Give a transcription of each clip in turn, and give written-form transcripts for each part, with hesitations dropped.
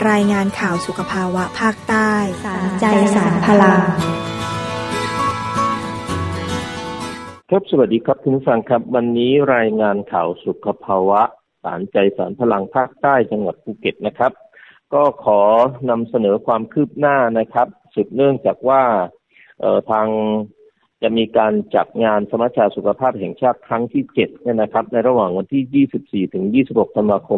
รายงานข่าวสุขภาวะภาคใต้สารใจสารพลังครับสวัสดีครับคุณผู้ฟังครับวันนี้รายงานข่าวสุขภาวะสารใจสารพลังภาคใต้จังหวัดภูเก็ตนะครับก็ขอนำเสนอความคืบหน้านะครับสืบเนื่องจากว่าทางจะมีการจัดงานสมัชชาสุขภาพแห่งชาติครั้งที่7เนี่ยนะครับในระหว่างวันที่24ถึง26ธันวาคม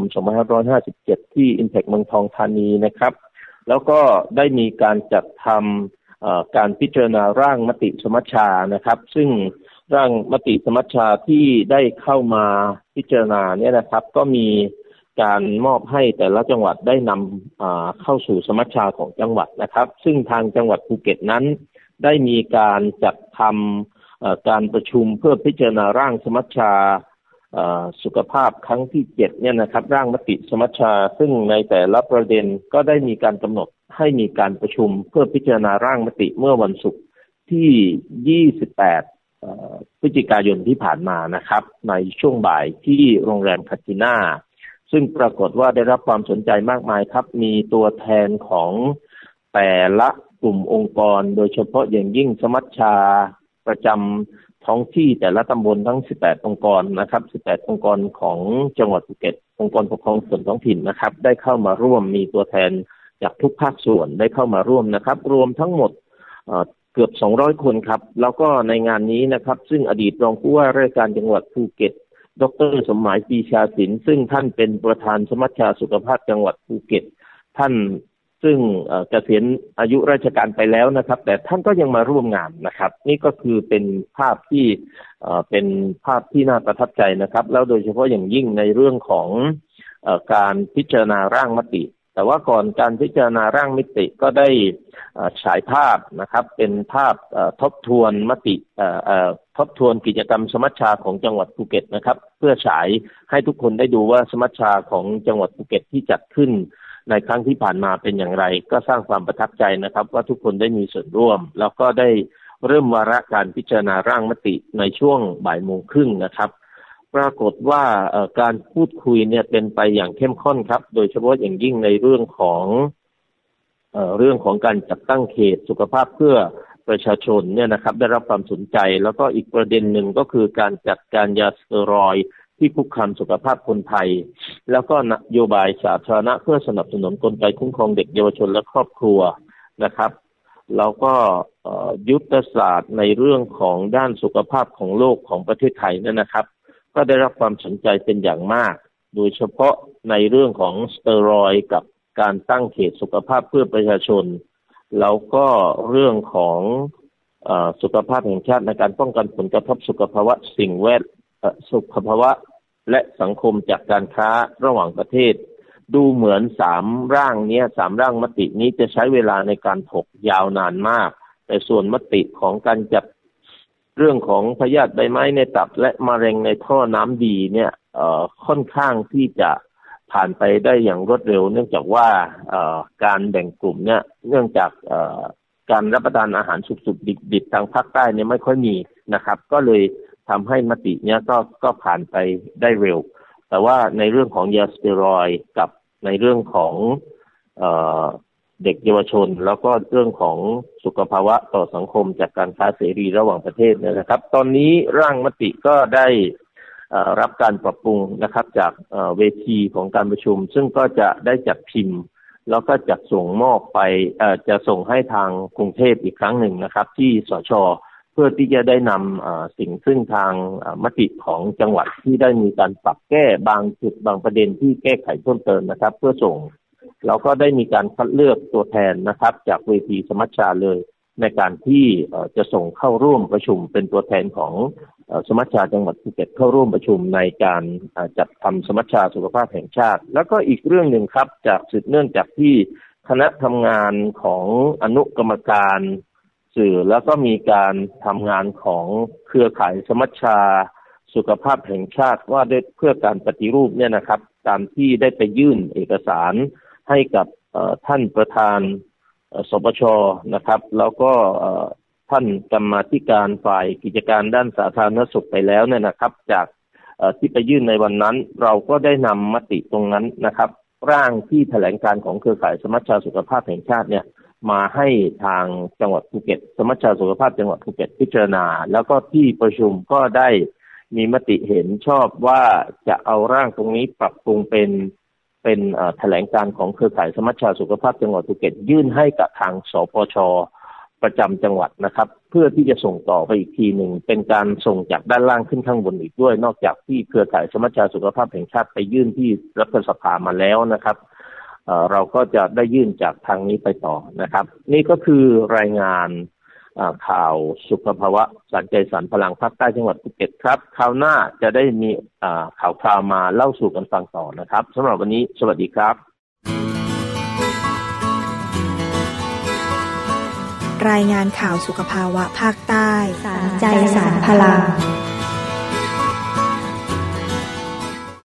2557ที่ Impact เมืองทองธานีนะครับแล้วก็ได้มีการจัดทำการพิจารณาร่างมติสมัชชานะครับซึ่งร่างมติสมัชชาที่ได้เข้ามาพิจารณาเนี่ยนะครับก็มีการมอบให้แต่ละจังหวัดได้นำเข้าสู่สมัชชาของจังหวัดนะครับซึ่งทางจังหวัดภูเก็ตนั้นได้มีการจัดทำการประชุมเพื่อพิจารณาร่างสมัชชาสุขภาพครั้งที่7เนี่ยนะครับร่างมติสมัชชาซึ่งในแต่ละประเด็นก็ได้มีการกำหนดให้มีการประชุมเพื่อพิจารณาร่างมติเมื่อวันศุกร์ที่28พฤศจิกายนที่ผ่านมานะครับในช่วงบ่ายที่โรงแรมคาติน่าซึ่งปรากฏว่าได้รับความสนใจมากมายครับมีตัวแทนของแต่ละกลุ่มองค์กรโดยเฉพาะอย่างยิ่งสมัชชาประจำท้องที่แต่ละตำบลทั้ง18องค์กรนะครับ18องค์กรของจังหวัดภูเก็ตองค์กรปกครองส่วนท้องถิ่นนะครับได้เข้ามาร่วมมีตัวแทนจากทุกภาคส่วนได้เข้ามาร่วมนะครับรวมทั้งหมดเกือบ200คนครับแล้วก็ในงานนี้นะครับซึ่งอดีตรองผู้ว่าราชการจังหวัดภูเก็ตดร.สมหมายปรีชาศิลป์ซึ่งท่านเป็นประธานสมัชชาสุขภาพจังหวัดภูเก็ตท่านซึ่งเกษียณอายุราชการไปแล้วนะครับแต่ท่านก็ยังมาร่วมงานนะครับนี่ก็คือเป็นภาพที่น่าประทับใจนะครับแล้วโดยเฉพาะอย่างยิ่งในเรื่องของการพิจารณาร่างมติแต่ว่าก่อนการพิจารณาร่างมติก็ได้ฉายภาพนะครับเป็นภาพทบทวนมติทบทวนกิจกรรมสมัชชาของจังหวัดภูเก็ตนะครับเพื่อฉายให้ทุกคนได้ดูว่าสมัชชาของจังหวัดภูเก็ตที่จัดขึ้นในครั้งที่ผ่านมาเป็นอย่างไรก็สร้างความประทับใจนะครับว่าทุกคนได้มีส่วนร่วมแล้วก็ได้เริ่มวาระการพิจารณาร่างมติในช่วงบ่ายโมงครึ่งนะครับปรากฏว่าการพูดคุยเนี่ยเป็นไปอย่างเข้มข้นครับโดยเฉพาะอย่างยิ่งในเรื่องของการจัดตั้งเขตสุขภาพเพื่อประชาชนเนี่ยนะครับได้รับความสนใจแล้วก็อีกประเด็นหนึ่งก็คือการจัดการยาสเตียรอยด์ที่คุกคามสุขภาพคนไทยแล้วก็นโยบายสาธารณะเพื่อสนับสนุนกลไกคุ้มครองเด็กเยาวชนและครอบครัวนะครับแล้วก็ยุทธศาสตร์ในเรื่องของด้านสุขภาพของโลกของประเทศไทยนั่นนะครับก็ได้รับความสนใจเป็นอย่างมากโดยเฉพาะในเรื่องของสเตียรอยด์กับการตั้งเขตสุขภาพเพื่อประชาชนแล้วก็เรื่องของสุขภาพแห่งชาติในการป้องกันผลกระทบสุขภาวะสิ่งแวดสุขภาวะและสังคมจากการค้าระหว่างประเทศดูเหมือน3ร่างมตินี้จะใช้เวลาในการถกยาวนานมากแต่ส่วนมติของการจัดเรื่องของพยาธิใบไม้ในตับและมะเร็งในท่อน้ำดีเนี่ยค่อนข้างที่จะผ่านไปได้อย่างรวดเร็วเนื่องจากว่าการแบ่งกลุ่มเนี่ยเนื่องจากการรับประทานอาหารสุกๆดิบๆทางภาคใต้เนี่ยไม่ค่อยมีนะครับก็เลยทำให้มติเนี้ยก็ผ่านไปได้เร็วแต่ว่าในเรื่องของยาสเตียรอยด์กับในเรื่องของเด็กเยาวชนแล้วก็เรื่องของสุขภาวะต่อสังคมจากการค้าเสรีระหว่างประเทศนะครับตอนนี้ร่างมติก็ได้รับการปรับปรุงนะครับจากเวทีของการประชุมซึ่งก็จะได้จัดพิมพ์แล้วก็จัดส่งมอบไปจะส่งให้ทางกรุงเทพอีกครั้งหนึ่งนะครับที่สช.เพื่อที่จะได้นำสิ่งซึ่งทางมติของจังหวัดที่ได้มีการปรับแก้บางจุดบางประเด็นที่แก้ไขเพิ่มเติมนะครับเพื่อส่งแล้วก็ได้มีการคัดเลือกตัวแทนนะครับจากเวทีสมัชชาเลยในการที่จะส่งเข้าร่วมประชุมเป็นตัวแทนของสมัชชาจังหวัดภูเก็ตเข้าร่วมประชุมในการจัดทำสมัชชาสุขภาพแห่งชาติแล้วก็อีกเรื่องหนึ่งครับจากสืบเนื่องจากที่คณะทำงานของอนุกรรมการสื่อแล้วก็มีการทำงานของเครือข่ายสมัชชาสุขภาพแห่งชาติว่าด้วยเพื่อการปฏิรูปเนี่ยนะครับตามที่ได้ไปยื่นเอกสารให้กับท่านประธานสปช.นะครับแล้วก็ท่านกรรมาธิการฝ่ายกิจการด้านสาธารณสุขไปแล้วเนี่ยนะครับจากที่ไปยื่นในวันนั้นเราก็ได้นำมติตรงนั้นนะครับร่างที่แถลงการของเครือข่ายสมัชชาสุขภาพแห่งชาติเนี่ยมาให้ทางจังหวัดภูเก็ตสมัชชาสุขภาพจังหวัดภูเก็ตพิจารณาแล้วก็ที่ประชุมก็ได้มีมติเห็นชอบว่าจะเอาร่างตรงนี้ปรับปรุงเป็นแถลงการของเครือข่ายสมัชชาสุขภาพจังหวัดภูเก็ตยื่นให้กับทางสปช.ประจำจังหวัดนะครับเพื่อที่จะส่งต่อไปอีกทีหนึ่งเป็นการส่งจากด้านล่างขึ้นข้างบนอีกด้วยนอกจากที่เครือข่ายสมัชชาสุขภาพแห่งชาติไปยื่นที่รัฐสภามาแล้วนะครับเราก็จะได้ยื่นจากทางนี้ไปต่อนะครับนี่ก็คือรายงานข่าวสุขภาวะสารใจสารพลังภาคใต้จังหวัดภูเก็ตครับคราวหน้าจะได้มีข่าวคราวมาเล่าสู่กันฟังต่อนะครับสำหรับวันนี้สวัสดีครับรายงานข่าวสุขภาวะภาคใต้สารใจสารพลัง